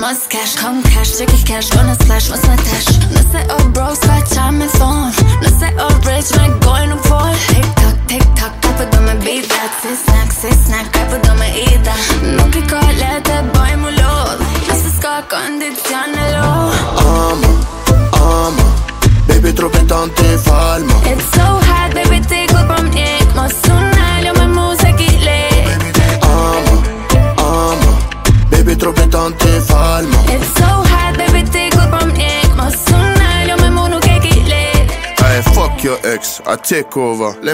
must cash. Come cash, tricky cash, gonna splash, must not dash. No say oh bro, scratch on my phone. No say oh rich, man, going to fall. Tick tock, kapod me bida. Sit snack, kapod me ida. No che collete, boy mulod. No se ska condizionalo. Amo, baby troppe tante falma. It's so hot, baby, take good from Nick. Mo sunnaglio, ma musichi lei. Amo, baby troppe tante falma. It's so hot, baby, take good from Nick. Mo sunnaglio, ma musichi lei. Hey, fuck your ex, I take over.